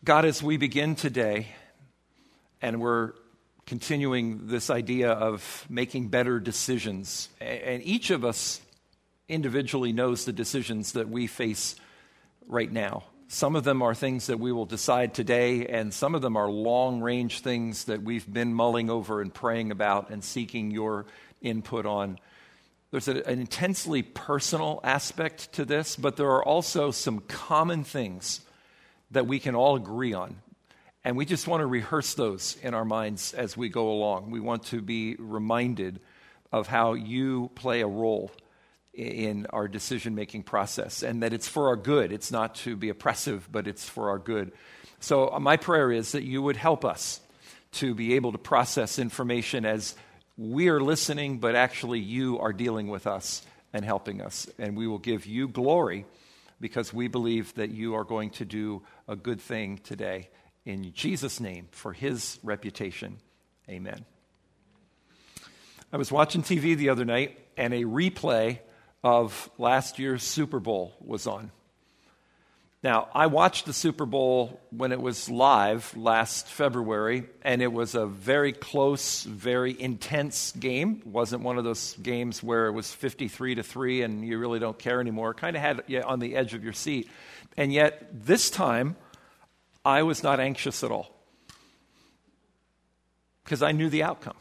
God, as we begin today, and we're continuing this idea of making better decisions, and each of us individually knows the decisions that we face right now. Some of them are things that we will decide today, and some of them are long-range things that we've been mulling over and praying about and seeking your input on. There's an intensely personal aspect to this, but there are also some common things that we can all agree on. And we just want to rehearse those in our minds as we go along. We want to be reminded of how you play a role in our decision-making process, and that it's for our good. It's not to be oppressive, but it's for our good. So my prayer is that you would help us to be able to process information as we are listening, but actually you are dealing with us and helping us. And we will give you glory because we believe that you are going to do a good thing today. In Jesus' name, for his reputation, amen. I was watching TV the other night, and a replay of last year's Super Bowl was on. Now, I watched the Super Bowl when it was live last February, and it was a very close, very intense game. It wasn't one of those games where it was 53-3 and you really don't care anymore. It kind of had you on the edge of your seat. And yet, this time, I was not anxious at all because I knew the outcome.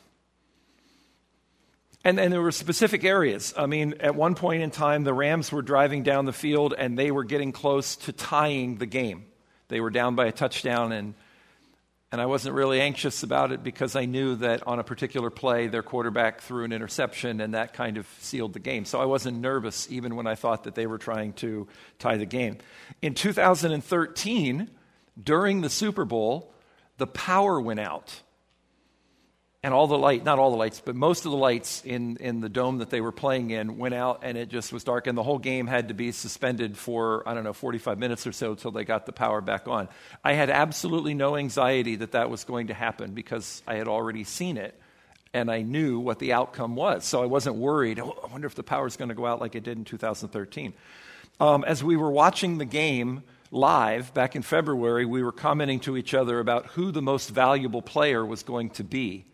And there were specific areas. I mean, at one point in time, the Rams were driving down the field, and they were getting close to tying the game. They were down by a touchdown, and I wasn't really anxious about it because I knew that on a particular play, their quarterback threw an interception, and that kind of sealed the game. So I wasn't nervous even when I thought that they were trying to tie the game. In 2013, during the Super Bowl, the power went out. And all the light, not all the lights, but most of the lights in the dome that they were playing in went out, and it just was dark. And the whole game had to be suspended for, 45 minutes or so until they got the power back on. I had absolutely no anxiety that was going to happen because I had already seen it, and I knew what the outcome was. So I wasn't worried, I wonder if the power's going to go out like it did in 2013. As we were watching the game live back in February, we were commenting to each other about who the most valuable player was going to be.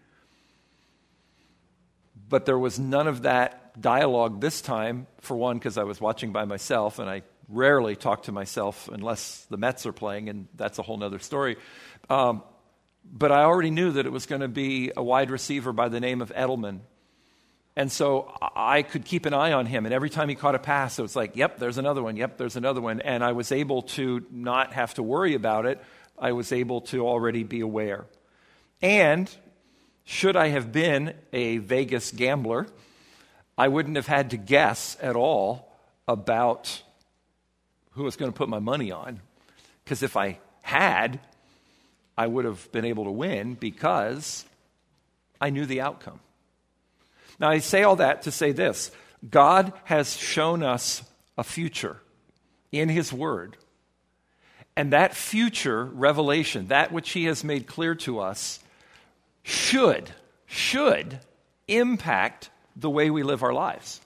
But there was none of that dialogue this time, for one, because I was watching by myself, and I rarely talk to myself unless the Mets are playing, and that's a whole other story. But I already knew that it was going to be a wide receiver by the name of Edelman. And so I could keep an eye on him, and every time he caught a pass, it was like, yep, there's another one, yep, there's another one. And I was able to not have to worry about it. I was able to already be aware. And should I have been a Vegas gambler, I wouldn't have had to guess at all about who I was going to put my money on. Because if I had, I would have been able to win because I knew the outcome. Now, I say all that to say this. God has shown us a future in his word. And that future revelation, that which he has made clear to us, should impact the way we live our lives.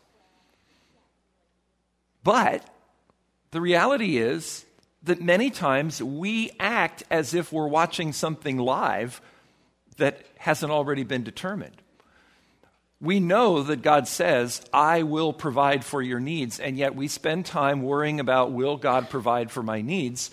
But the reality is that many times we act as if we're watching something live that hasn't already been determined. We know that God says, I will provide for your needs, and yet we spend time worrying about, will God provide for my needs?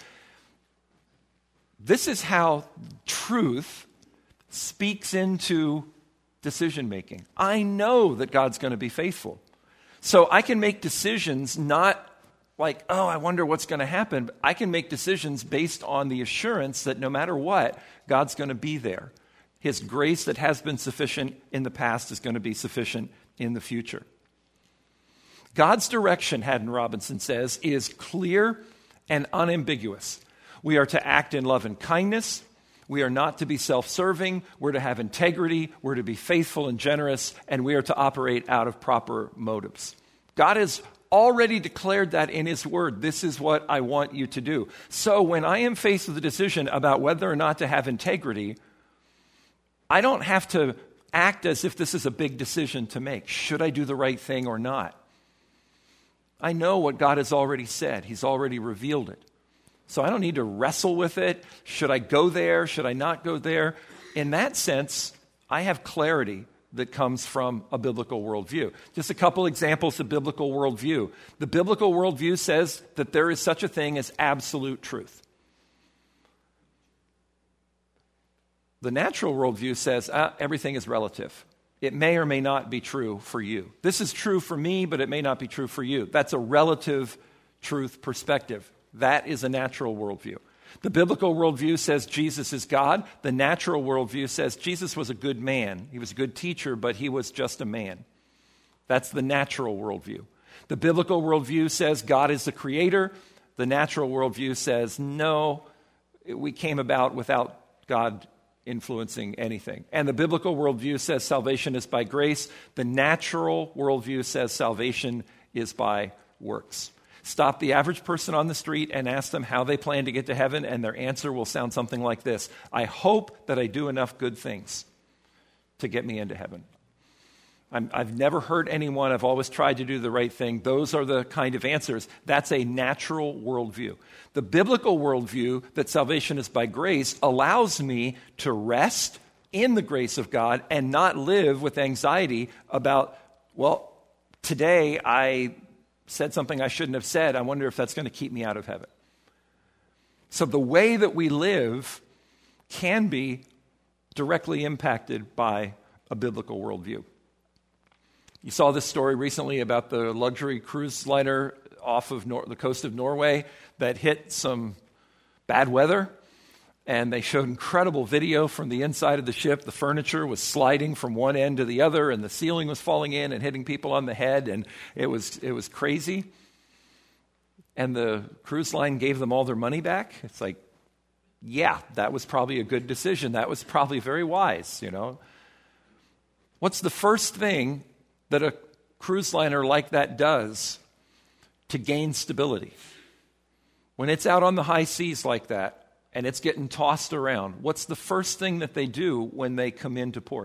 This is how truth speaks into decision-making. I know that God's going to be faithful. So I can make decisions not like, I wonder what's going to happen. I can make decisions based on the assurance that no matter what, God's going to be there. His grace that has been sufficient in the past is going to be sufficient in the future. God's direction, Haddon Robinson says, is clear and unambiguous. We are to act in love and kindness. We are not to be self-serving. We're to have integrity. We're to be faithful and generous. And we are to operate out of proper motives. God has already declared that in his word. This is what I want you to do. So when I am faced with a decision about whether or not to have integrity, I don't have to act as if this is a big decision to make. Should I do the right thing or not? I know what God has already said. He's already revealed it. So I don't need to wrestle with it. Should I go there? Should I not go there? In that sense, I have clarity that comes from a biblical worldview. Just a couple examples of biblical worldview. The biblical worldview says that there is such a thing as absolute truth. The natural worldview says everything is relative. It may or may not be true for you. This is true for me, but it may not be true for you. That's a relative truth perspective. That is a natural worldview. The biblical worldview says Jesus is God. The natural worldview says Jesus was a good man. He was a good teacher, but he was just a man. That's the natural worldview. The biblical worldview says God is the creator. The natural worldview says, no, we came about without God influencing anything. And the biblical worldview says salvation is by grace. The natural worldview says salvation is by works. Stop the average person on the street and ask them how they plan to get to heaven, and their answer will sound something like this: I hope that I do enough good things to get me into heaven. I've never hurt anyone. I've always tried to do the right thing. Those are the kind of answers. That's a natural worldview. The biblical worldview that salvation is by grace allows me to rest in the grace of God and not live with anxiety about, well, today I said something I shouldn't have said. I wonder if that's going to keep me out of heaven. So the way that we live can be directly impacted by a biblical worldview. You saw this story recently about the luxury cruise liner off of the coast of Norway that hit some bad weather, and they showed incredible video from the inside of the ship. The furniture was sliding from one end to the other, and the ceiling was falling in and hitting people on the head, and it was crazy. And the cruise line gave them all their money back. It's like, yeah, that was probably a good decision. That was probably very wise, What's the first thing that a cruise liner like that does to gain stability? When it's out on the high seas like that, and it's getting tossed around, what's the first thing that they do when they come into port?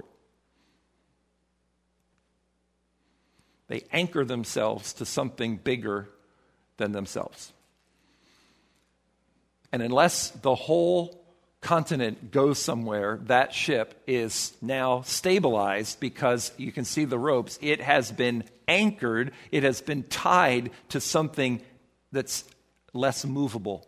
They anchor themselves to something bigger than themselves. And unless the whole continent goes somewhere, that ship is now stabilized because you can see the ropes. It has been anchored. It has been tied to something that's less movable.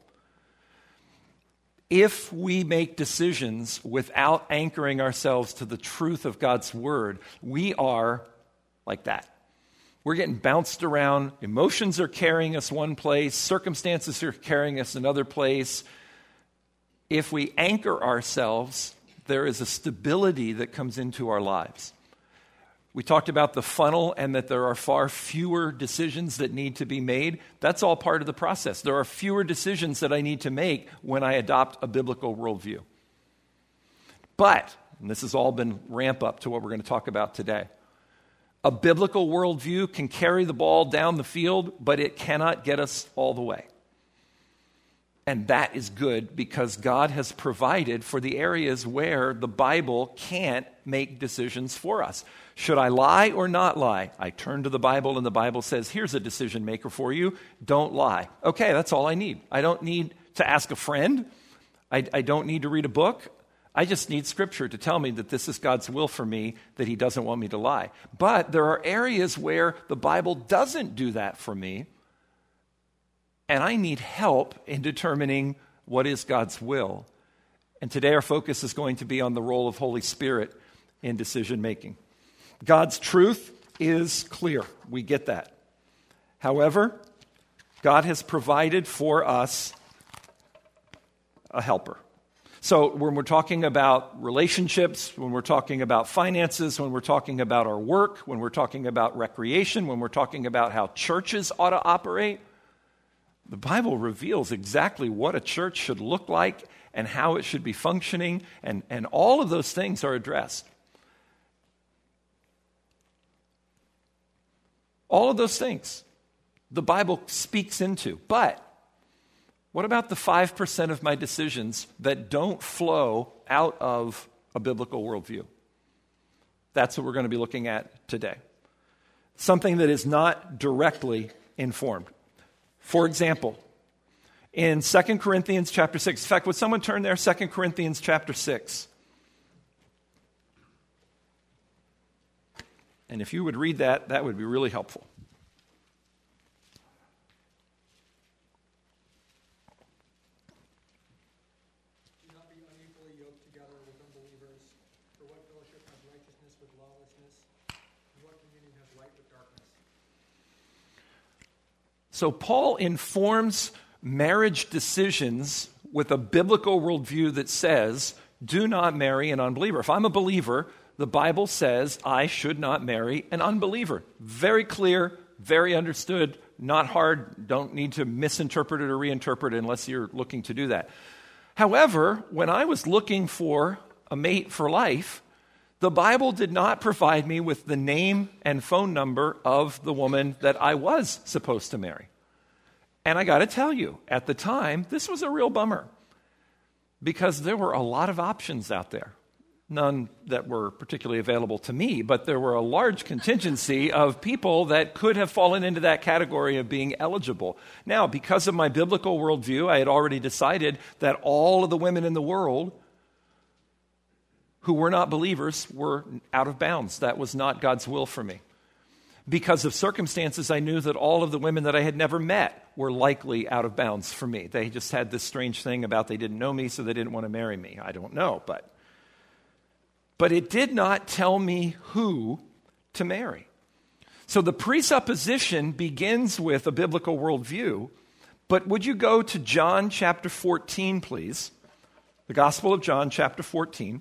If we make decisions without anchoring ourselves to the truth of God's word, we are like that. We're getting bounced around. Emotions are carrying us one place. Circumstances are carrying us another place. If we anchor ourselves, there is a stability that comes into our lives. We talked about the funnel and that there are far fewer decisions that need to be made. That's all part of the process. There are fewer decisions that I need to make when I adopt a biblical worldview. But, and this has all been ramp up to what we're going to talk about today, a biblical worldview can carry the ball down the field, but it cannot get us all the way. And that is good because God has provided for the areas where the Bible can't make decisions for us. Should I lie or not lie? I turn to the Bible and the Bible says, here's a decision maker for you. Don't lie. Okay, that's all I need. I don't need to ask a friend. I don't need to read a book. I just need Scripture to tell me that this is God's will for me, that He doesn't want me to lie. But there are areas where the Bible doesn't do that for me, and I need help in determining what is God's will. And today our focus is going to be on the role of Holy Spirit in decision making. God's truth is clear. We get that. However, God has provided for us a helper. So when we're talking about relationships, when we're talking about finances, when we're talking about our work, when we're talking about recreation, when we're talking about how churches ought to operate, the Bible reveals exactly what a church should look like and how it should be functioning, and all of those things are addressed. All of those things the Bible speaks into. But what about the 5% of my decisions that don't flow out of a biblical worldview? That's what we're going to be looking at today. Something that is not directly informed. For example, in 2 Corinthians chapter 6. In fact, would someone turn there? 2 Corinthians chapter 6. And if you would read that, that would be really helpful. Do not be unequally yoked together with unbelievers. For what fellowship has righteousness with lawlessness? And what communion has light with darkness? So Paul informs marriage decisions with a biblical worldview that says, do not marry an unbeliever. If I'm a believer, the Bible says I should not marry an unbeliever. Very clear, very understood, not hard. Don't need to misinterpret it or reinterpret it unless you're looking to do that. However, when I was looking for a mate for life, the Bible did not provide me with the name and phone number of the woman that I was supposed to marry. And I got to tell you, at the time, this was a real bummer because there were a lot of options out there. None that were particularly available to me, but there were a large contingency of people that could have fallen into that category of being eligible. Now, because of my biblical worldview, I had already decided that all of the women in the world who were not believers were out of bounds. That was not God's will for me. Because of circumstances, I knew that all of the women that I had never met were likely out of bounds for me. They just had this strange thing about they didn't know me, so they didn't want to marry me. I don't know, but it did not tell me who to marry. So the presupposition begins with a biblical worldview, but would you go to John chapter 14, please? The Gospel of John chapter 14.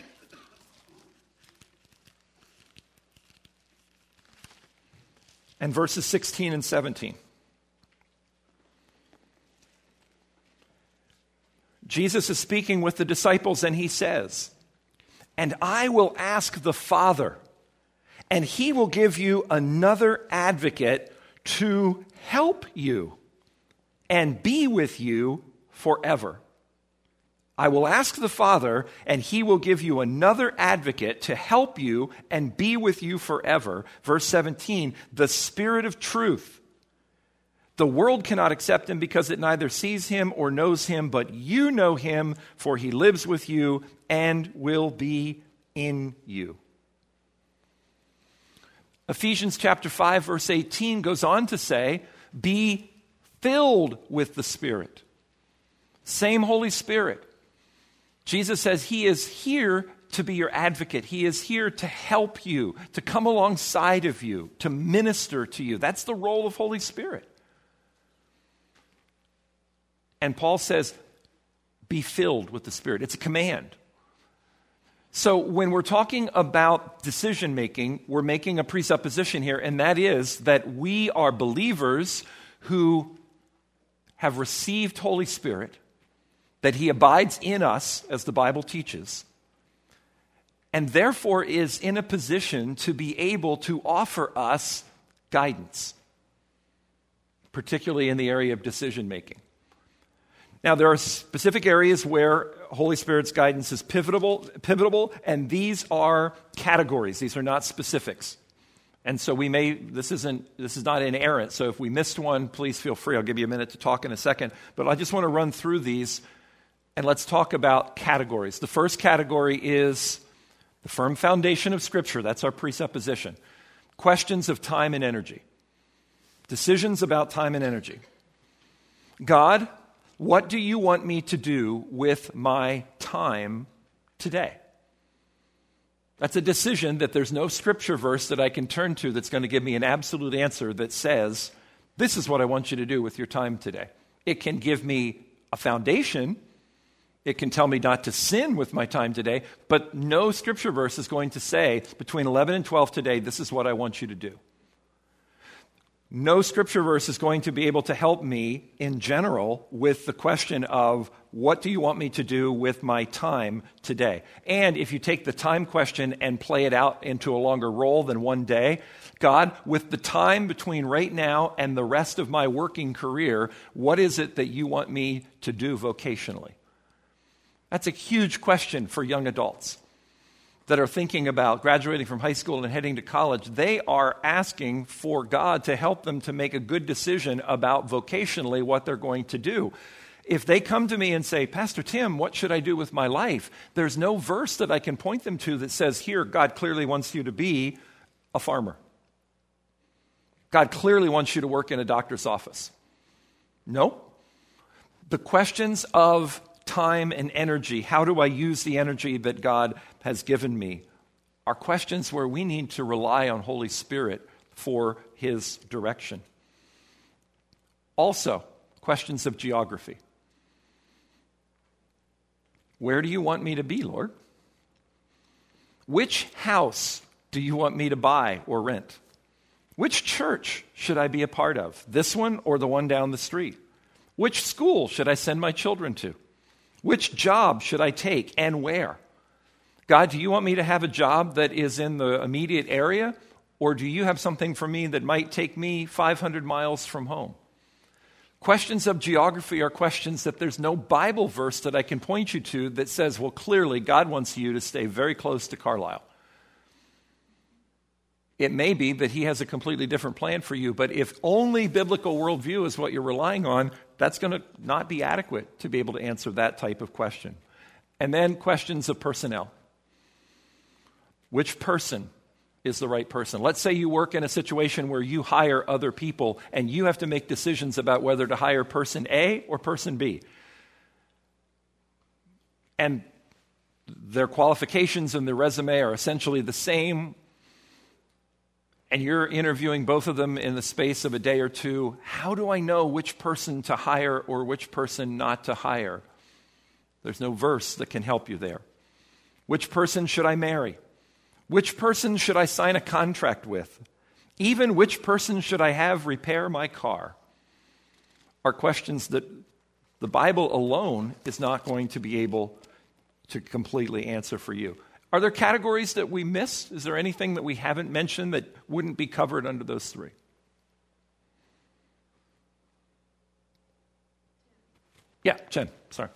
And verses 16 and 17. Jesus is speaking with the disciples and he says, "And I will ask the Father, and he will give you another advocate to help you and be with you forever. I will ask the Father, and he will give you another advocate to help you and be with you forever." Verse 17, "The Spirit of truth. The world cannot accept him because it neither sees him or knows him, but you know him, for he lives with you and will be in you." Ephesians chapter 5, verse 18 goes on to say, "Be filled with the Spirit." Same Holy Spirit. Jesus says he is here to be your advocate. He is here to help you, to come alongside of you, to minister to you. That's the role of Holy Spirit. And Paul says, be filled with the Spirit. It's a command. So when we're talking about decision making, we're making a presupposition here, and that is that we are believers who have received Holy Spirit, that he abides in us, as the Bible teaches, and therefore is in a position to be able to offer us guidance, particularly in the area of decision making. Now, there are specific areas where Holy Spirit's guidance is pivotal, and these are categories. These are not specifics. And so this is not inerrant. So if we missed one, please feel free. I'll give you a minute to talk in a second. But I just want to run through these, and let's talk about categories. The first category is the firm foundation of Scripture. That's our presupposition. Questions of time and energy. Decisions about time and energy. God, what do you want me to do with my time today? That's a decision that there's no scripture verse that I can turn to that's going to give me an absolute answer that says, this is what I want you to do with your time today. It can give me a foundation. It can tell me not to sin with my time today, but no scripture verse is going to say, between 11 and 12 today, this is what I want you to do. No scripture verse is going to be able to help me in general with the question of, what do you want me to do with my time today? And if you take the time question and play it out into a longer role than one day, God, with the time between right now and the rest of my working career, what is it that you want me to do vocationally? That's a huge question for young adults. that are thinking about graduating from high school and heading to college, they are asking for God to help them to make a good decision about vocationally what they're going to do. If they come to me and say, Pastor Tim, what should I do with my life? There's no verse that I can point them to that says, here, God clearly wants you to be a farmer. God clearly wants you to work in a doctor's office. No. The questions of time and energy, how do I use the energy that God has given me, are questions where we need to rely on Holy Spirit for His direction. Also, questions of geography. Where do you want me to be, Lord? Which house do you want me to buy or rent? Which church should I be a part of? This one or the one down the street? Which school should I send my children to? Which job should I take and where? God, do you want me to have a job that is in the immediate area? Or do you have something for me that might take me 500 miles from home? Questions of geography are questions that there's no Bible verse that I can point you to that says, well, clearly God wants you to stay very close to Carlisle. It may be that He has a completely different plan for you, but if only biblical worldview is what you're relying on, that's going to not be adequate to be able to answer that type of question. And then questions of personnel. Which person is the right person? Let's say you work in a situation where you hire other people and you have to make decisions about whether to hire person A or person B. And their qualifications and their resume are essentially the same, and you're interviewing both of them in the space of a day or two. How do I know which person to hire or which person not to hire? There's no verse that can help you there. Which person should I marry? Which person should I sign a contract with? Even which person should I have repair my car? Are questions that the Bible alone is not going to be able to completely answer for you. Are there categories that we missed? Is there anything that we haven't mentioned that wouldn't be covered under those three? Yeah, Jen, sorry.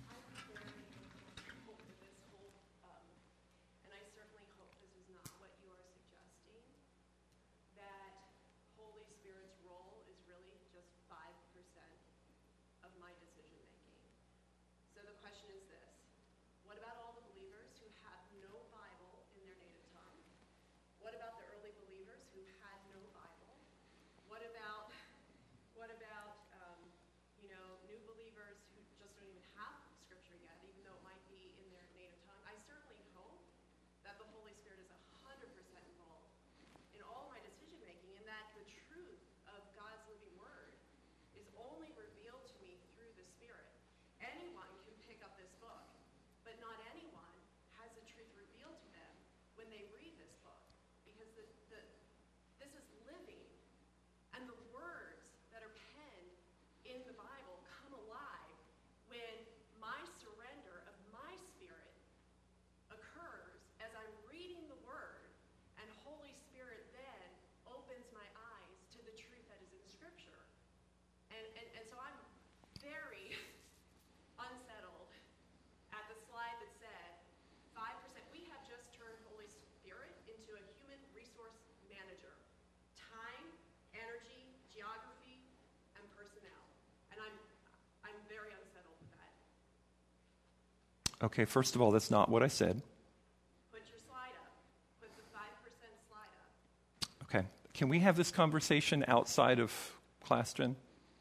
Okay, first of all, that's not what I said. Put your slide up. Put the 5% slide up. Okay. Can we have this conversation outside of class, Jen?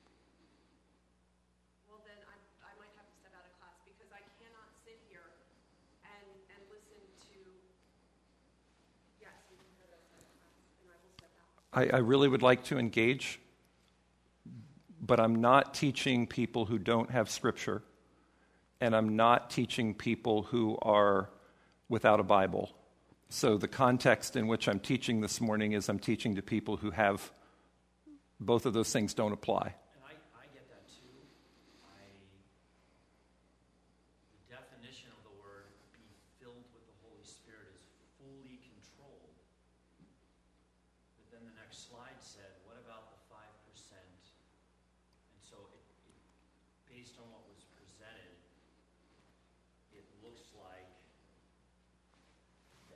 Well, then I might have to step out of class because I cannot sit here and listen to... Yes, we can have that outside of class, and I will step out. I really would like to engage, but I'm not teaching people who don't have Scripture. And I'm not teaching people who are without a Bible. So the context in which I'm teaching this morning is I'm teaching to people who have both of those things don't apply. And I get that too. The definition of the word be filled with the Holy Spirit is fully controlled. But then the next slide said, what about the 5%? And so based on what was presented, it looks like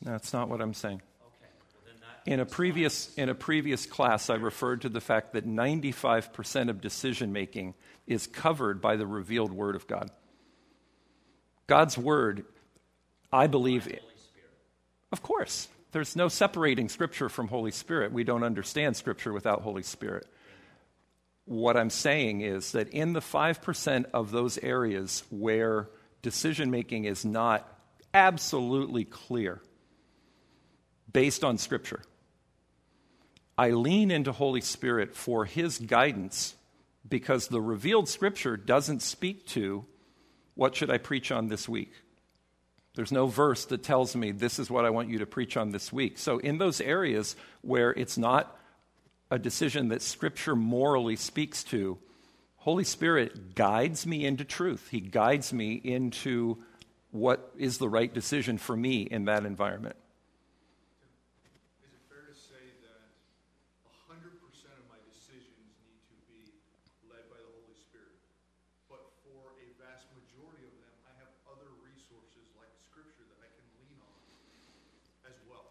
That's not what I'm saying. Okay, well then that... In a previous class, I referred to the fact that 95% of decision making is covered by the revealed Word of God. God's Word, I believe... Holy Spirit. Of course. There's no separating Scripture from Holy Spirit. We don't understand Scripture without Holy Spirit. What I'm saying is that in the 5% of those areas where decision-making is not absolutely clear based on Scripture, I lean into Holy Spirit for His guidance because the revealed Scripture doesn't speak to what should I preach on this week. There's no verse that tells me this is what I want you to preach on this week. So in those areas where it's not a decision that Scripture morally speaks to, Holy Spirit guides me into truth. He guides me into what is the right decision for me in that environment. Is it fair to say that 100% of my decisions need to be led by the Holy Spirit, but for a vast majority of them, I have other resources like Scripture that I can lean on as well?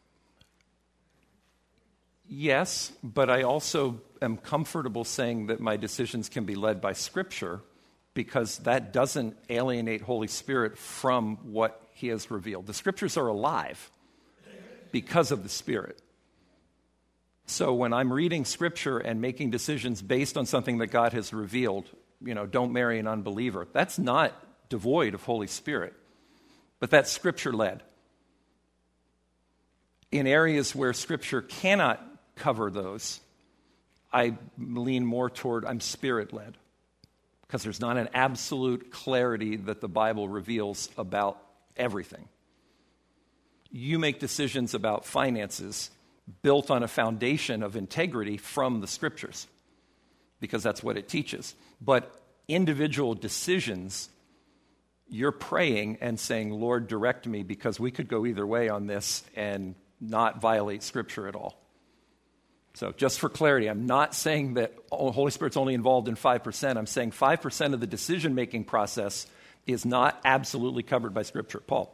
Yes, but I also am comfortable saying that my decisions can be led by Scripture because that doesn't alienate Holy Spirit from what He has revealed. The Scriptures are alive because of the Spirit. So when I'm reading Scripture and making decisions based on something that God has revealed, don't marry an unbeliever, that's not devoid of Holy Spirit, but that's Scripture-led. In areas where Scripture cannot cover those, I lean more toward I'm Spirit-led because there's not an absolute clarity that the Bible reveals about everything. You make decisions about finances built on a foundation of integrity from the Scriptures because that's what it teaches. But individual decisions, you're praying and saying, Lord, direct me, because we could go either way on this and not violate Scripture at all. So just for clarity, I'm not saying that Holy Spirit's only involved in 5%. I'm saying 5% of the decision-making process is not absolutely covered by Scripture. Paul?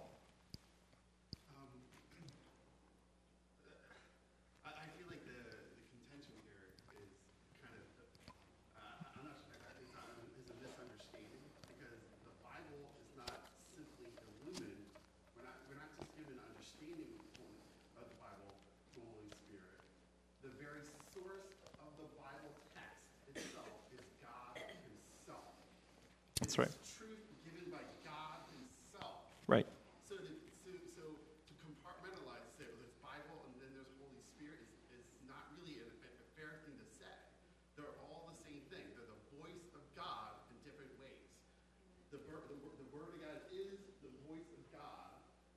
I feel like the contention here is kind of, I'm not sure, is a misunderstanding, because the Bible is not simply illuminated. We're not just given an understanding of the Bible from the Holy Spirit. The very source of the Bible text itself is God Himself. That's right. It's truth given by God Himself. Right. So to compartmentalize, say, well, there's Bible and then there's Holy Spirit is not really a fair thing to say. They're all the same thing. They're the voice of God in different ways. The Word of God is the voice of God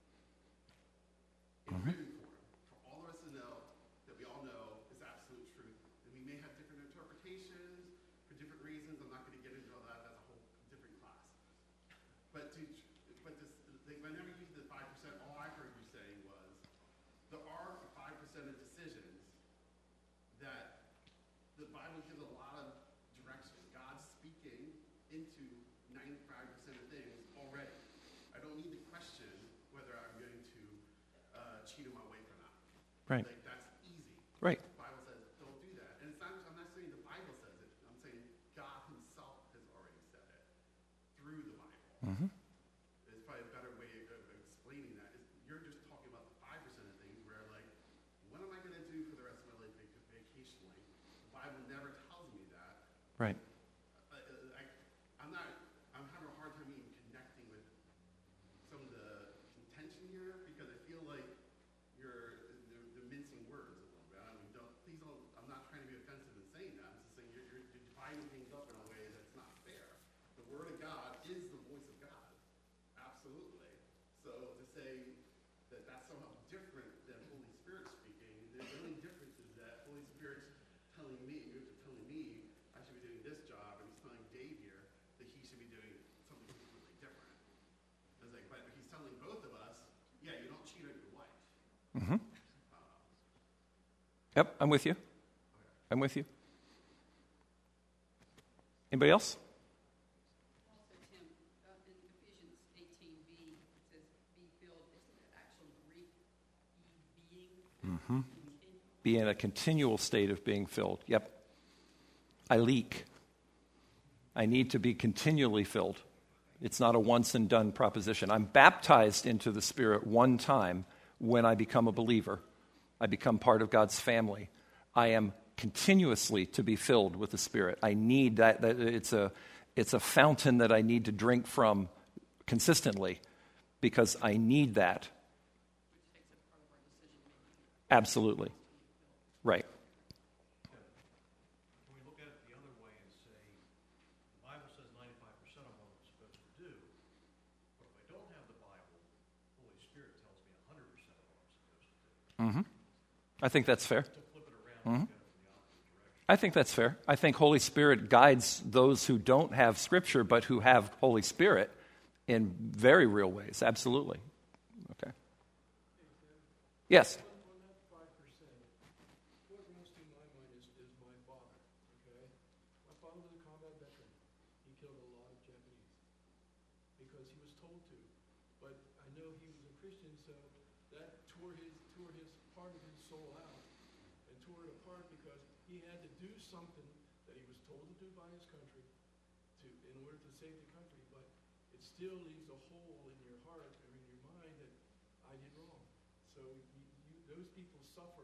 in written form for all of us to know that we all know is absolute truth. And we may have different interpretations for different reasons. I'm not going to get into all that. That's a whole different class. But whenever you use the 5%, all I heard you saying was there are 5% of decisions that the Bible gives a lot of direction. God's speaking into 95% of things already. I don't need to question whether I'm going to cheat on my wife or not. Right. Like, that's easy. Right. The Bible says don't do that. And I'm not saying the Bible says it. I'm saying God Himself has already said it through the Bible. Mm-hmm. It's probably a better way of explaining that. You're just talking about the 5% of things where, like, what am I going to do for the rest of my life vacationally? The Bible never tells me that. Right. I'm having a hard time even connecting with some of the contention here because I feel like they're mincing words a little bit. I mean, I'm not trying to be offensive in saying that. I'm just saying you're dividing things up in a way that's not fair. The Word of God is the voice of God. Absolutely. So to say that that's somehow different than Holy Spirit speaking, the only difference is that Holy Spirit's telling me I should be doing this job, and He's telling Dave here that he should be doing something completely different. It's like, but He's telling both of us, yeah, you don't cheat on your wife. Mm-hmm. Yep, I'm with you. I'm with you. Anybody else? Also, Tim, in Ephesians 18b, it says, be filled. Isn't it actual Greek Be in a continual state of being filled. Yep. I leak. I need to be continually filled. It's not a once and done proposition. I'm baptized into the Spirit one time when I become a believer. I become part of God's family. I am continuously to be filled with the Spirit. I need that it's a fountain that I need to drink from consistently because I need that. Absolutely. Right. Can we look at it the other way and say, the Bible says 95% of what I'm supposed to do, but if I don't have the Bible, the Holy Spirit tells me 100% of what I'm supposed to do. I think that's fair. To flip it around and get it from the opposite direction. I think that's fair. I think Holy Spirit guides those who don't have Scripture but who have Holy Spirit in very real ways. Absolutely. Okay. Yes. On that 5%, what runs through my mind is my father, okay? My father was a combat veteran. He killed a lot of Japanese because he was told to. But I know he was a Christian, so that tore his part of his soul out and tore it apart because he had to do something that he was told to do by his country in order to save the country. But it still leaves a hole in your heart or in your mind that I did wrong. So those people suffer,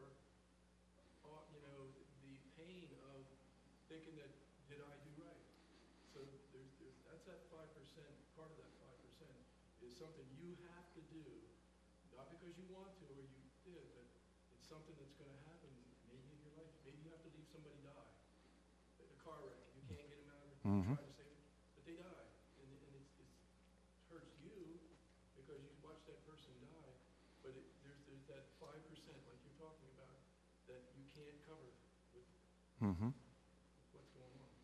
the pain of thinking that, did I do right? So that's that 5%, part of that 5% is something you have to do, not because you want to or you did, but it's something that's going to happen maybe in your life. Maybe you have to leave somebody die. A car wreck, you can't get them out of it, try to save them, but they die. And it hurts you because you watch that person die, but there's that 5%, like you're talking about, that you can't cover with what's going on.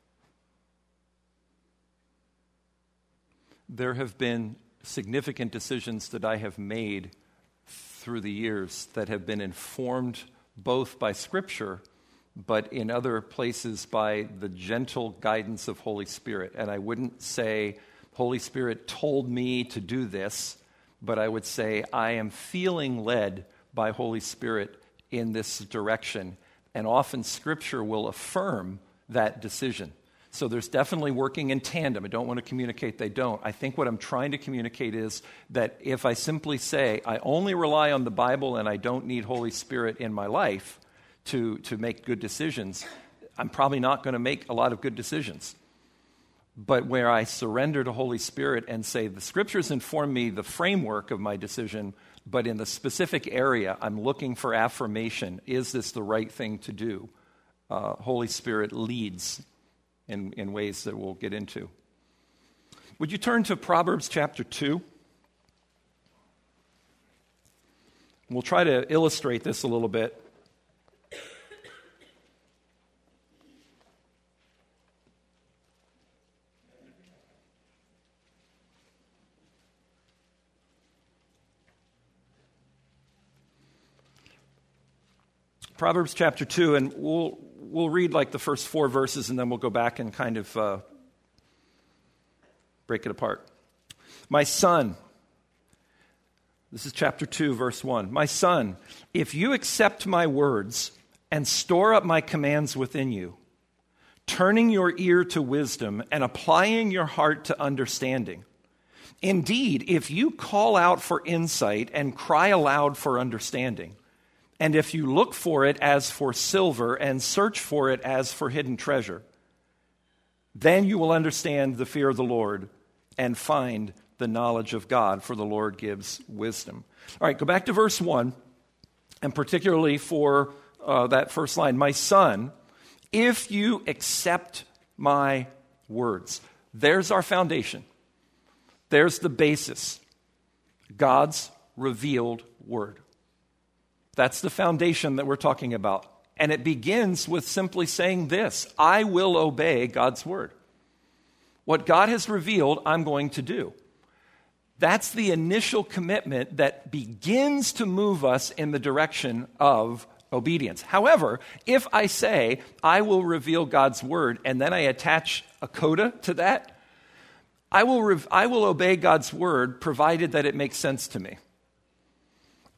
There have been significant decisions that I have made through the years that have been informed both by Scripture but in other places by the gentle guidance of Holy Spirit. And I wouldn't say, Holy Spirit told me to do this, but I would say, I am feeling led by Holy Spirit in this direction. And often Scripture will affirm that decision. So there's definitely working in tandem. I don't want to communicate they don't. I think what I'm trying to communicate is that if I simply say, I only rely on the Bible and I don't need Holy Spirit in my life to make good decisions, I'm probably not going to make a lot of good decisions. But where I surrender to Holy Spirit and say, the Scriptures inform me the framework of my decision, but in the specific area, I'm looking for affirmation. Is this the right thing to do? Holy Spirit leads in ways that we'll get into. Would you turn to Proverbs chapter 2? We'll try to illustrate this a little bit. Proverbs chapter 2, and we'll read like the first 4 verses, and then we'll go back and kind of break it apart. My son, this is chapter 2, verse 1. My son, if you accept my words and store up my commands within you, turning your ear to wisdom and applying your heart to understanding, indeed, if you call out for insight and cry aloud for understanding, and if you look for it as for silver and search for it as for hidden treasure, then you will understand the fear of the Lord and find the knowledge of God, for the Lord gives wisdom. All right, go back to verse 1, and particularly for that first line, my son, if you accept my words. There's our foundation. There's the basis. God's revealed word. That's the foundation that we're talking about. And it begins with simply saying this: I will obey God's word. What God has revealed, I'm going to do. That's the initial commitment that begins to move us in the direction of obedience. However, if I say, I will reveal God's word, and then I attach a coda to that, I will obey God's word provided that it makes sense to me.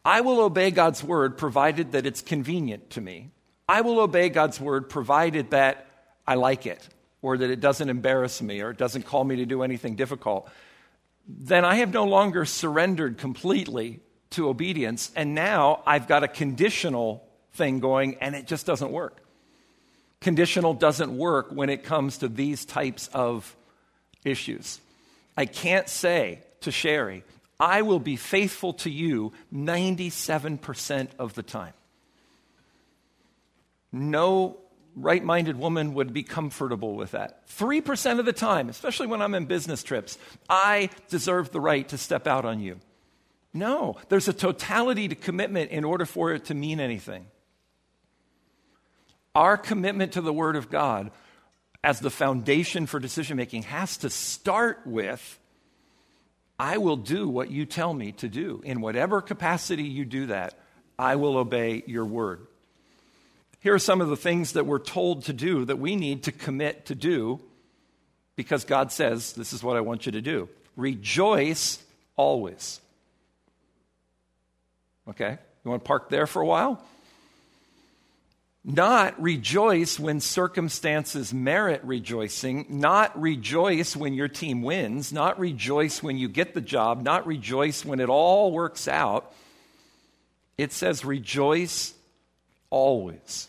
I will obey God's word provided that it's convenient to me. I will obey God's word provided that I like it, or that it doesn't embarrass me, or it doesn't call me to do anything difficult. Then I have no longer surrendered completely to obedience, and now I've got a conditional thing going, and it just doesn't work. Conditional doesn't work when it comes to these types of issues. I can't say to Sherry, I will be faithful to you 97% of the time. No right-minded woman would be comfortable with that. 3% of the time, especially when I'm in business trips, I deserve the right to step out on you. No, there's a totality to commitment in order for it to mean anything. Our commitment to the Word of God as the foundation for decision-making has to start with, I will do what you tell me to do. In whatever capacity you do that, I will obey your word. Here are some of the things that we're told to do that we need to commit to do because God says, this is what I want you to do. Rejoice always. Okay, you want to park there for a while? Not rejoice when circumstances merit rejoicing, not rejoice when your team wins, not rejoice when you get the job, not rejoice when it all works out. It says rejoice always.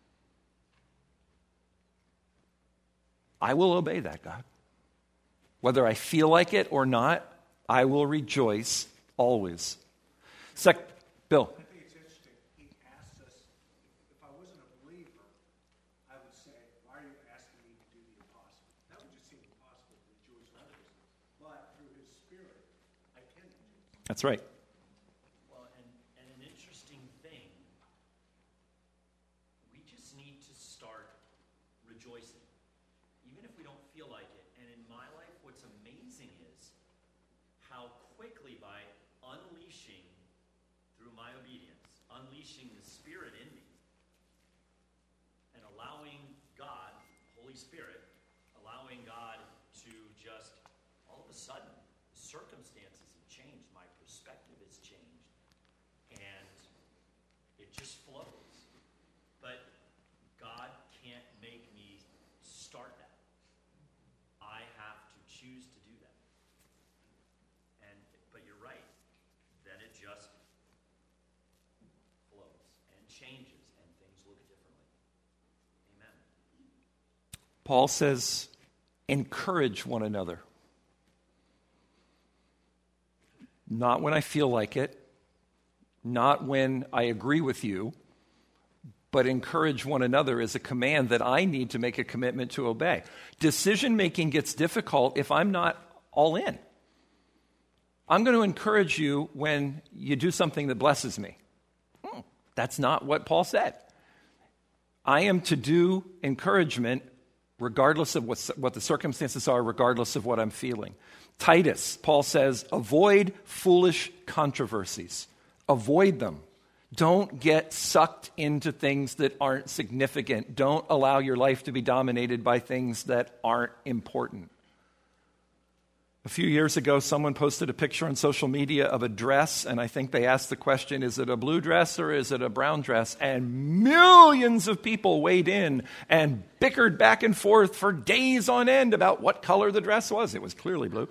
I will obey that, God. Whether I feel like it or not, I will rejoice always. Bill. I think it's interesting. He asked us, if I wasn't a believer, I would say, why are you asking me to do the impossible? That would just seem impossible to rejoice in others. But through his spirit, I can rejoice. That's right. Well, and an interesting thing, we just need to start rejoicing, even if we don't feel like it. And in my life, what's amazing is how quickly by unleashing through my obedience, unleashing the Spirit in me, and allowing God, Holy Spirit, allowing God to just, all of a sudden, circumstances have changed, my perspective has changed, and it just flows. But God can't make me start that. I have to choose to do that. But you're right, then it just flows and changes and things look differently. Amen. Paul says, encourage one another. Not when I feel like it, not when I agree with you, but encourage one another is a command that I need to make a commitment to obey. Decision-making gets difficult if I'm not all in. I'm going to encourage you when you do something that blesses me. That's not what Paul said. I am to do encouragement regardless of what the circumstances are, regardless of what I'm feeling. Titus, Paul says, avoid foolish controversies. Avoid them. Don't get sucked into things that aren't significant. Don't allow your life to be dominated by things that aren't important. A few years ago, someone posted a picture on social media of a dress, and I think they asked the question, is it a blue dress or is it a brown dress? And millions of people weighed in and bickered back and forth for days on end about what color the dress was. It was clearly blue.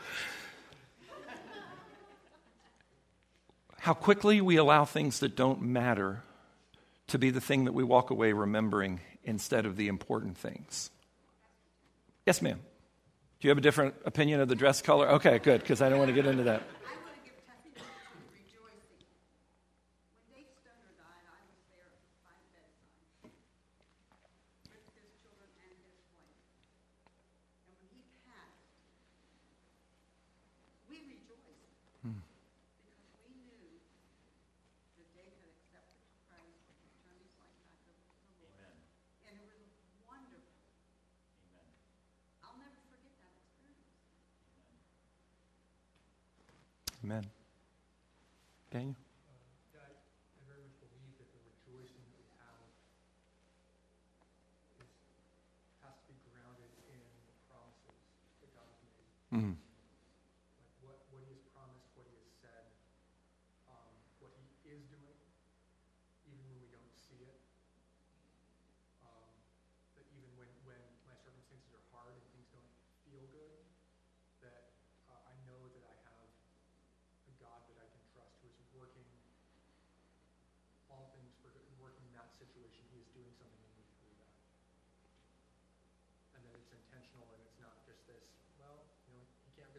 How quickly we allow things that don't matter to be the thing that we walk away remembering instead of the important things. Yes, ma'am. Do you have a different opinion of the dress color? Okay, good, because I don't want to get into that. I want to give testimony to rejoicing. When Dave Stoner died, I was there by the bedside with his children and his wife. And when he passed, we rejoiced because we knew that Dave had accepted Christ and turned his life back over to the Lord. Amen. And it was wonderful. Amen. I'll never forget that experience. Amen. Daniel? Yeah, I very much believe that the rejoicing that we have has to be grounded in the promises that God has made. Mm. Like what he has promised, what he has said, what he is doing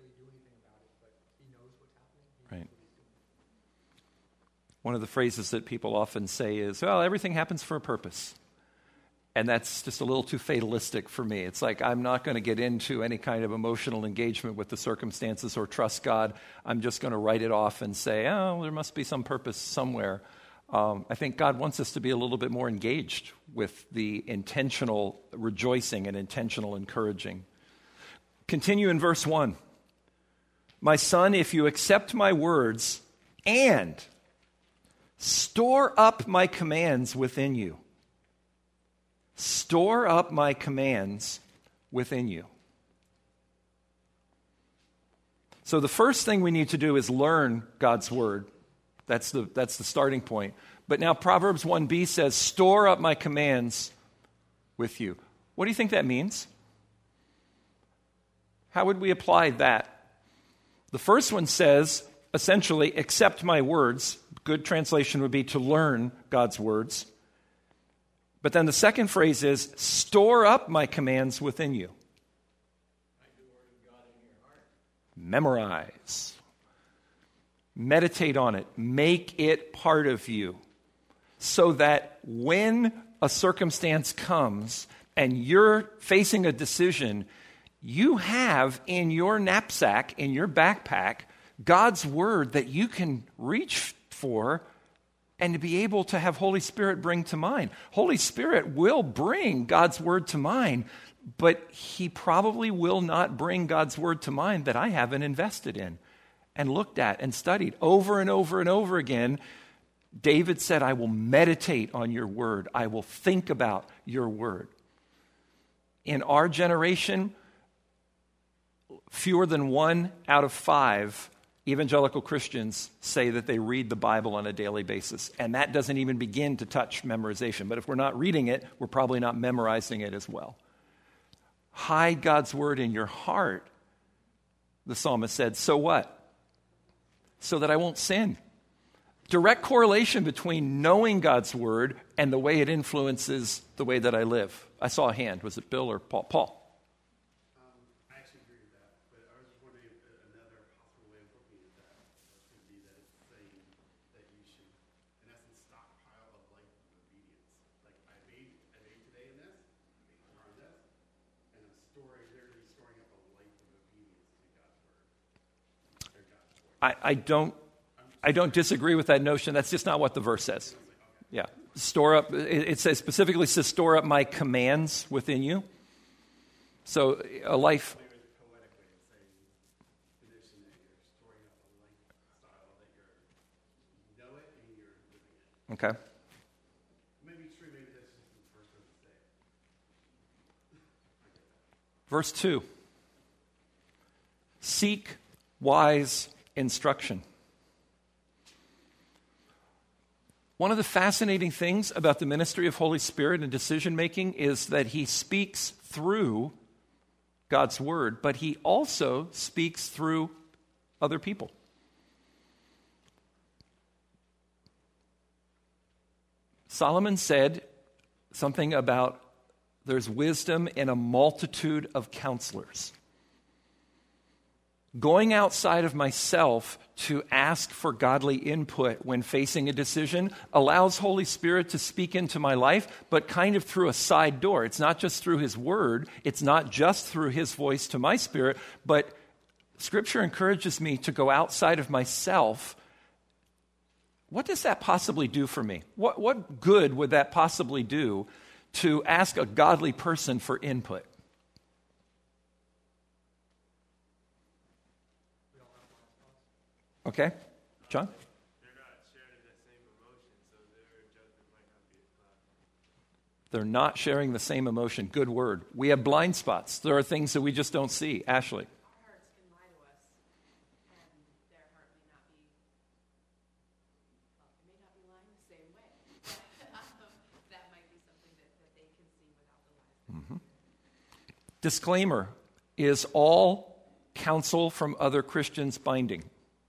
necessarily do anything about it, but he knows what's happening. He knows Right. what he's doing. One of the phrases that people often say is, well, everything happens for a purpose. And that's just a little too fatalistic for me. It's like I'm not going to get into any kind of emotional engagement with the circumstances or trust God. I'm just going to write it off and say, oh, there must be some purpose somewhere. I think God wants us to be a little bit more engaged with the intentional rejoicing and intentional encouraging. Continue in verse 1. My son, if you accept my words and store up my commands within you. Store up my commands within you. So the first thing we need to do is learn God's word. That's the starting point. But now Proverbs 1b says, store up my commands with you. What do you think that means? How would we apply that? The first one says, essentially, accept my words. Good translation would be to learn God's words. But then the second phrase is, store up my commands within you. Memorize. Meditate on it. Make it part of you. So that when a circumstance comes and you're facing a decision, you have in your knapsack, in your backpack, God's word that you can reach for and to be able to have Holy Spirit bring to mind. Holy Spirit will bring God's word to mind, but he probably will not bring God's word to mind that I haven't invested in and looked at and studied over and over and over again. David said, I will meditate on your word. I will think about your word. In our generation, fewer than 1 out of 5 evangelical Christians say that they read the Bible on a daily basis, and that doesn't even begin to touch memorization. But if we're not reading it, we're probably not memorizing it as well. Hide God's word in your heart, the psalmist said. So what? So that I won't sin. Direct correlation between knowing God's word and the way it influences the way that I live. I saw a hand. Was it Bill or Paul? Paul. I actually agree with that, but I was just wondering if another possible way of looking at that could be that it's saying that you should, in essence, stockpile a life of obedience. Like I made today in this, I made tomorrow in this, and I'm literally storing up a life of obedience to God's word. Or God's word. I don't disagree with that notion. That's just not what the verse says. Yeah. Store up, it says specifically says store up my commands within you. So a life. Poetically, it's saying condition that you're storing up a lifestyle that you know it and you're living it. Okay. Maybe it's true, maybe that's just the first one to say it. Verse 2. Seek wise instruction. One of the fascinating things about the ministry of Holy Spirit and decision making is that he speaks through God's word, but he also speaks through other people. Solomon said something about there's wisdom in a multitude of counselors. Going outside of myself to ask for godly input when facing a decision allows Holy Spirit to speak into my life, but kind of through a side door. It's not just through his word. It's not just through his voice to my spirit, but Scripture encourages me to go outside of myself. What does that possibly do for me? What good would that possibly do to ask a godly person for input? Okay, John? They're not sharing that same emotion, so their judgment might not be as clouded. They're not sharing the same emotion. Good word. We have blind spots. There are things that we just don't see. Ashley? Our hearts can lie to us, and their heart may not be, well, it may not be lying the same way. That might be something that they can see without the lies. Disclaimer, is all counsel from other Christians binding?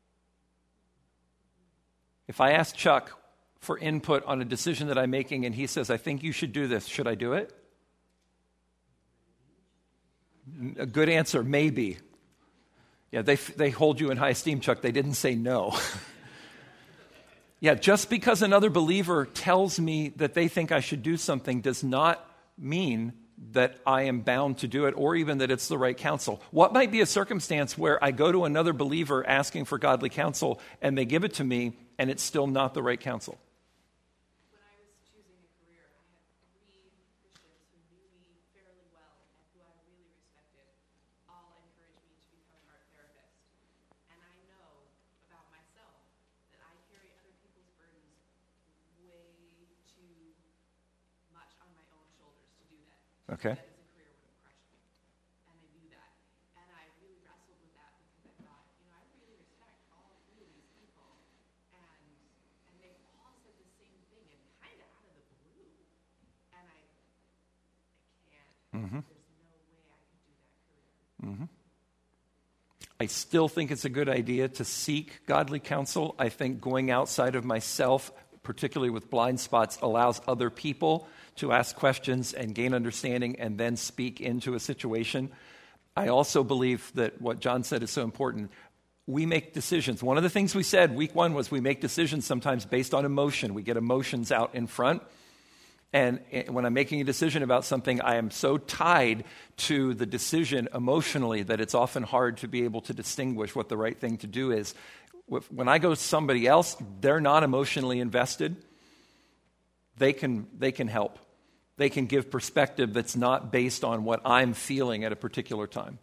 If I ask Chuck for input on a decision that I'm making and he says, I think you should do this, should I do it? A good answer, maybe. Yeah, they hold you in high esteem, Chuck. They didn't say no. Yeah, just because another believer tells me that they think I should do something does not mean that I am bound to do it or even that it's the right counsel. What might be a circumstance where I go to another believer asking for godly counsel and they give it to me and it's still not the right counsel? When I was choosing a career, I had 3 Christians who knew me fairly well and who I really respected all encouraged me to become an art therapist. And I know about myself that I carry other people's burdens way too much on my own shoulders to do that. Okay. That as a career would have crushed me. And I knew that. And I really wrestled with that because I thought, I really respect all 3 of these people. And they all said the same thing and kind of out of the blue. And I can't. There's no way I could do that career. I still think it's a good idea to seek godly counsel. I think going outside of myself, particularly with blind spots, allows other people to ask questions and gain understanding and then speak into a situation. I also believe that what John said is so important. We make decisions. One of the things we said week 1 was we make decisions sometimes based on emotion. We get emotions out in front. And when I'm making a decision about something, I am so tied to the decision emotionally that it's often hard to be able to distinguish what the right thing to do is. When I go to somebody else, they're not emotionally invested. They can help. They can give perspective that's not based on what I'm feeling at a particular time.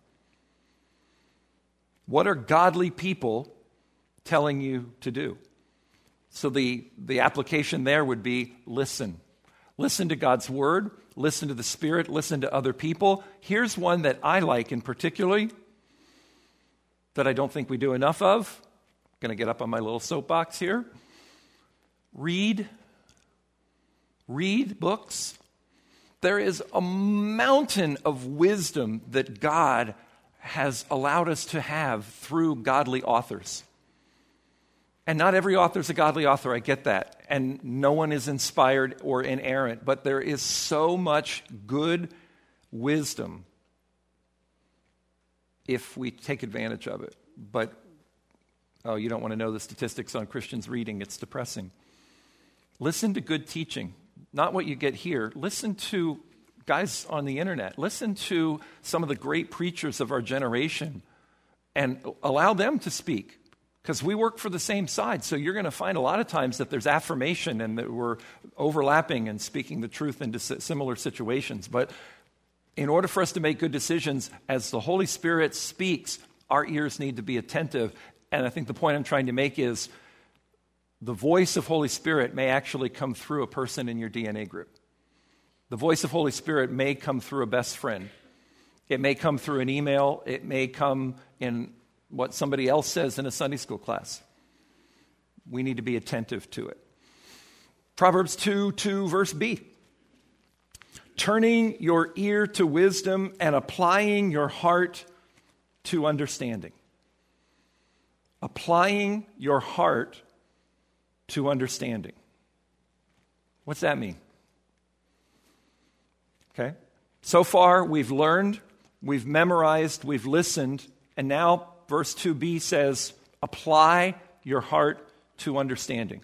What are godly people telling you to do? So the application there would be listen. Listen to God's word, listen to the Spirit, listen to other people. Here's one that I like in particular that I don't think we do enough of. I'm going to get up on my little soapbox here. Read books. There is a mountain of wisdom that God has allowed us to have through godly authors. And not every author is a godly author, I get that. And no one is inspired or inerrant, but there is so much good wisdom if we take advantage of it. But, you don't want to know the statistics on Christians reading, it's depressing. Listen to good teaching. Not what you get here. Listen to guys on the internet. Listen to some of the great preachers of our generation and allow them to speak. Because we work for the same side, so you're going to find a lot of times that there's affirmation and that we're overlapping and speaking the truth into similar situations. But in order for us to make good decisions, as the Holy Spirit speaks, our ears need to be attentive. And I think the point I'm trying to make is the voice of Holy Spirit may actually come through a person in your DNA group. The voice of Holy Spirit may come through a best friend. It may come through an email. It may come in what somebody else says in a Sunday school class. We need to be attentive to it. Proverbs 2:2, verse B. Turning your ear to wisdom and applying your heart to understanding. Applying your heart to understanding. What's that mean? Okay. So far, we've learned, we've memorized, we've listened, and now verse 2b says, apply your heart to understanding.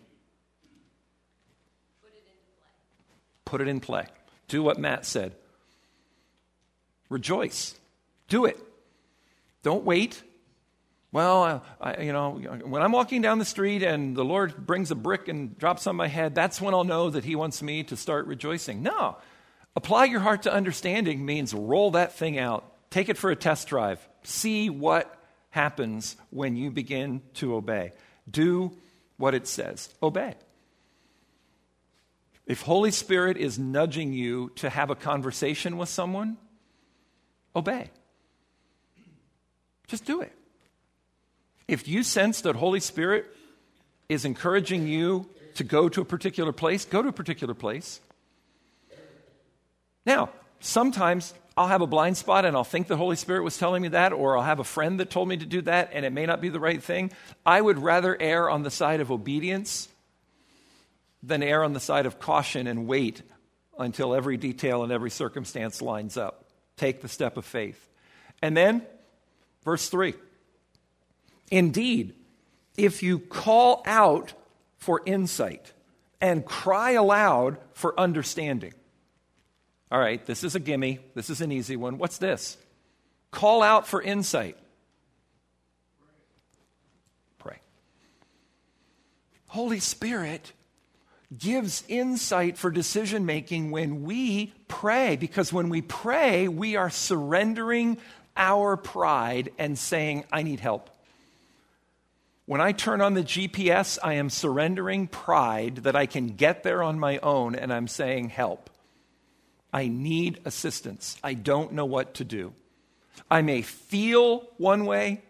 Put it into play. Put it in play. Do what Matt said. Rejoice. Do it. Don't wait. Well, when I'm walking down the street and the Lord brings a brick and drops on my head, that's when I'll know that He wants me to start rejoicing. No. Apply your heart to understanding means roll that thing out. Take it for a test drive. See what happens when you begin to obey. Do what it says. Obey. If Holy Spirit is nudging you to have a conversation with someone, obey. Just do it. If you sense that Holy Spirit is encouraging you to go to a particular place, go to a particular place. Now, sometimes I'll have a blind spot and I'll think the Holy Spirit was telling me that, or I'll have a friend that told me to do that and it may not be the right thing. I would rather err on the side of obedience than err on the side of caution and wait until every detail and every circumstance lines up. Take the step of faith. And then, verse 3, Indeed, if you call out for insight and cry aloud for understanding. All right, this is a gimme. This is an easy one. What's this? Call out for insight. Pray. Holy Spirit gives insight for decision making when we pray, because when we pray, we are surrendering our pride and saying, I need help. When I turn on the GPS, I am surrendering pride that I can get there on my own, and I'm saying, help. I need assistance. I don't know what to do. I may feel one way,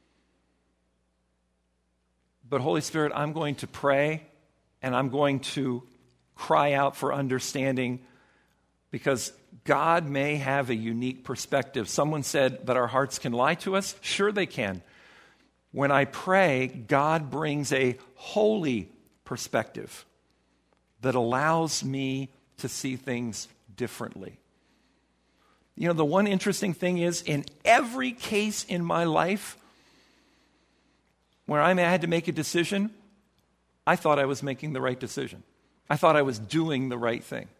but Holy Spirit, I'm going to pray and I'm going to cry out for understanding, because God may have a unique perspective. Someone said that our hearts can lie to us. Sure, they can. When I pray, God brings a holy perspective that allows me to see things differently. You know, the one interesting thing is, in every case in my life where I had to make a decision, I thought I was making the right decision. I thought I was doing the right thing.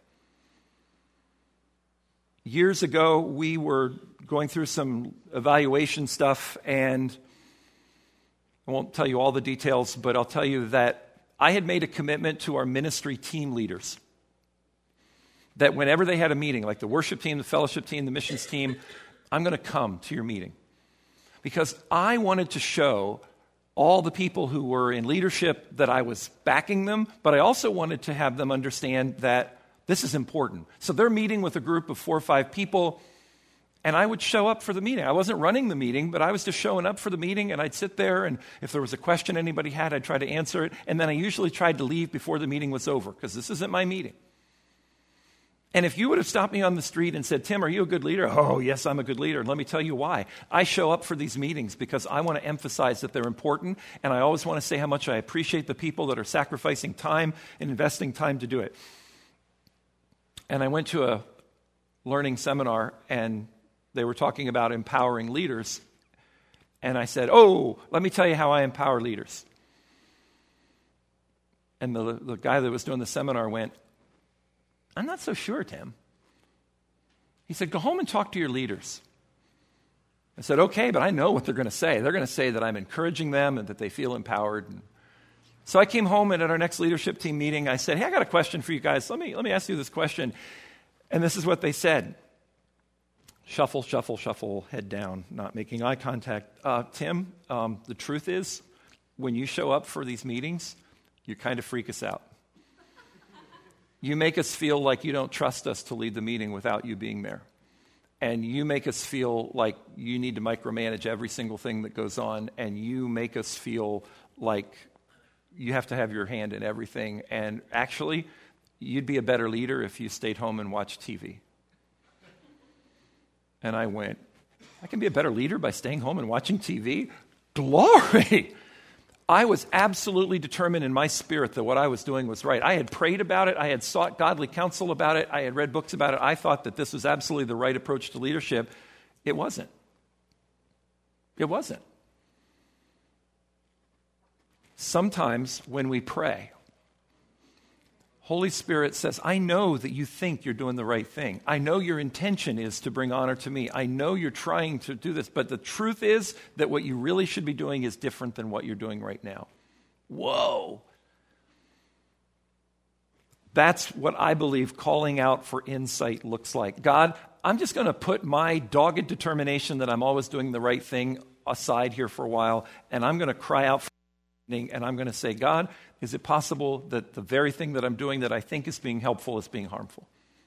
Years ago, we were going through some evaluation stuff, and I won't tell you all the details, but I'll tell you that I had made a commitment to our ministry team leaders that whenever they had a meeting, like the worship team, the fellowship team, the missions team, I'm going to come to your meeting. Because I wanted to show all the people who were in leadership that I was backing them, but I also wanted to have them understand that this is important. So they're meeting with a group of 4 or 5 people, and I would show up for the meeting. I wasn't running the meeting, but I was just showing up for the meeting, and I'd sit there, and if there was a question anybody had, I'd try to answer it, and then I usually tried to leave before the meeting was over, because this isn't my meeting. And if you would have stopped me on the street and said, Tim, are you a good leader? Oh, yes, I'm a good leader. And let me tell you why. I show up for these meetings because I want to emphasize that they're important, and I always want to say how much I appreciate the people that are sacrificing time and investing time to do it. And I went to a learning seminar, and they were talking about empowering leaders. And I said, oh, let me tell you how I empower leaders. And the guy that was doing the seminar went, I'm not so sure, Tim. He said, go home and talk to your leaders. I said, okay, but I know what they're going to say. They're going to say that I'm encouraging them and that they feel empowered. So I came home, and at our next leadership team meeting, I said, hey, I got a question for you guys. Let me ask you this question. And this is what they said. Shuffle, shuffle, shuffle, head down, not making eye contact. Tim, the truth is, when you show up for these meetings, you kind of freak us out. You make us feel like you don't trust us to lead the meeting without you being there. And you make us feel like you need to micromanage every single thing that goes on. And you make us feel like you have to have your hand in everything. And actually, you'd be a better leader if you stayed home and watched TV. And I went, I can be a better leader by staying home and watching TV? Glory! I was absolutely determined in my spirit that what I was doing was right. I had prayed about it. I had sought godly counsel about it. I had read books about it. I thought that this was absolutely the right approach to leadership. It wasn't. It wasn't. Sometimes when we pray, Holy Spirit says, I know that you think you're doing the right thing. I know your intention is to bring honor to me. I know you're trying to do this, but the truth is that what you really should be doing is different than what you're doing right now. Whoa. That's what I believe calling out for insight looks like. God, I'm just going to put my dogged determination that I'm always doing the right thing aside here for a while, and I'm going to cry out for understanding, and I'm going to say, God, is it possible that the very thing that I'm doing that I think is being helpful is being harmful?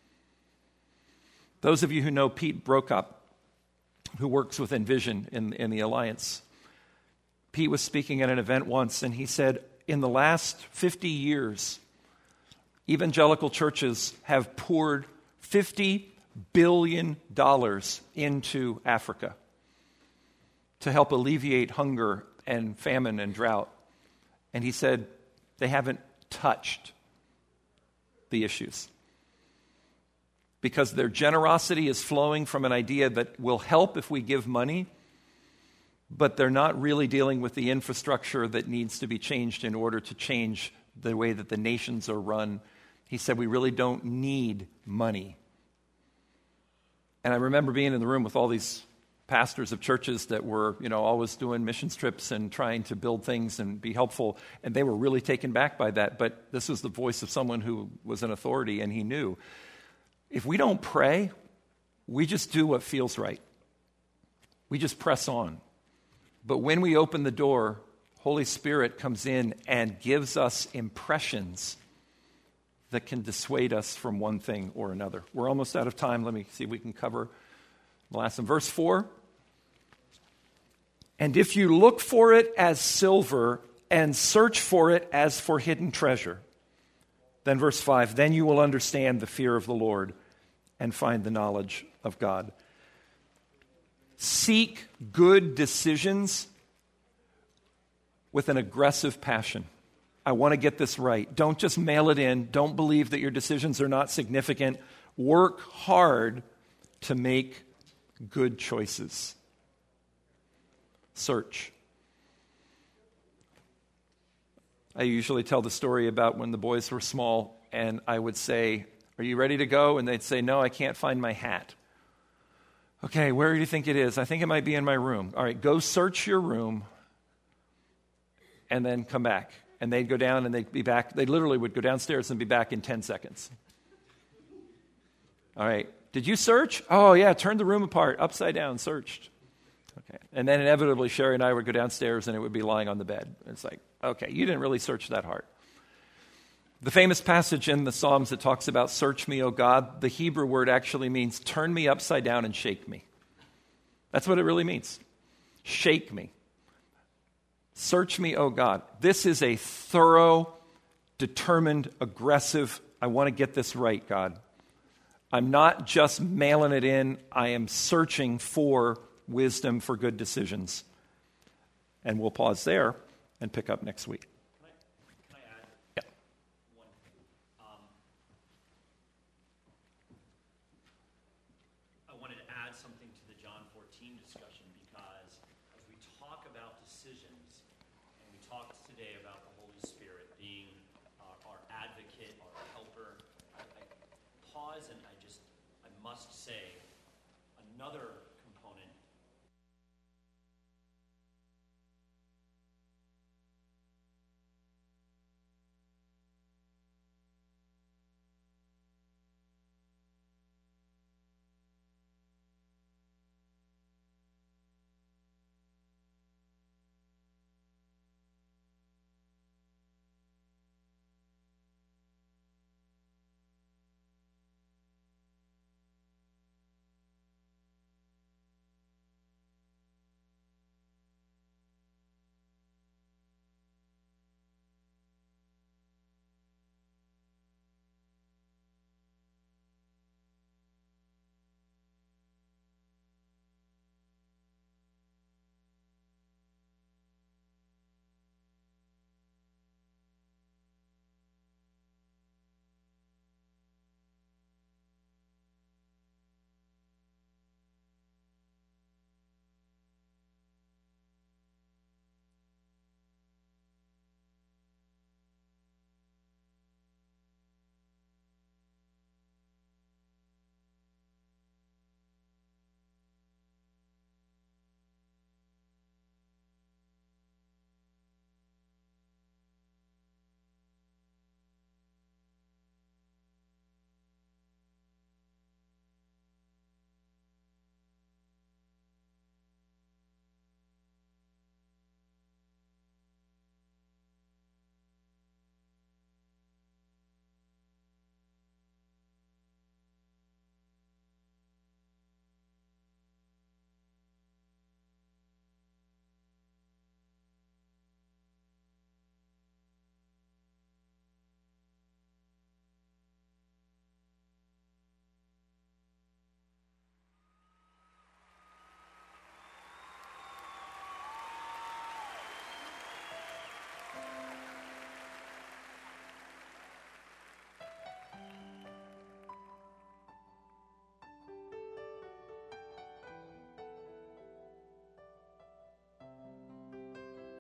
Those of you who know Pete Brokop, who works with Envision in the Alliance, Pete was speaking at an event once, and he said, in the last 50 years, evangelical churches have poured $50 billion into Africa to help alleviate hunger and famine and drought. And he said, they haven't touched the issues because their generosity is flowing from an idea that will help if we give money, but they're not really dealing with the infrastructure that needs to be changed in order to change the way that the nations are run. He said, we really don't need money. And I remember being in the room with all these pastors of churches that were, always doing missions trips and trying to build things and be helpful, and they were really taken back by that. But this was the voice of someone who was an authority, and he knew, if we don't pray, we just do what feels right. We just press on. But when we open the door, Holy Spirit comes in and gives us impressions that can dissuade us from one thing or another. We're almost out of time. Let me see if we can cover the last one. Verse 4. And if you look for it as silver and search for it as for hidden treasure. Then verse 5. Then you will understand the fear of the Lord and find the knowledge of God. Seek good decisions with an aggressive passion. I want to get this right. Don't just mail it in. Don't believe that your decisions are not significant. Work hard to make good choices. Search. I usually tell the story about when the boys were small, and I would say, are you ready to go? And they'd say, no, I can't find my hat. Okay, where do you think it is? I think it might be in my room. All right, go search your room and then come back. And they'd go down and they'd be back. They literally would go downstairs and be back in 10 seconds. All right, did you search? Oh, yeah, turned the room apart, upside down, searched. Okay, and then inevitably Sherry and I would go downstairs and it would be lying on the bed. It's like, okay, you didn't really search that hard. The famous passage in the Psalms that talks about search me, O God, the Hebrew word actually means turn me upside down and shake me. That's what it really means. Shake me. Search me, O God. This is a thorough, determined, aggressive, I want to get this right, God. I'm not just mailing it in. I am searching for wisdom for good decisions. And we'll pause there and pick up next week. Can I add one thing? I wanted to add something to the John 14 discussion because as we talk about decisions, and we talked today about the Holy Spirit being our advocate, our helper, I pause and I must say another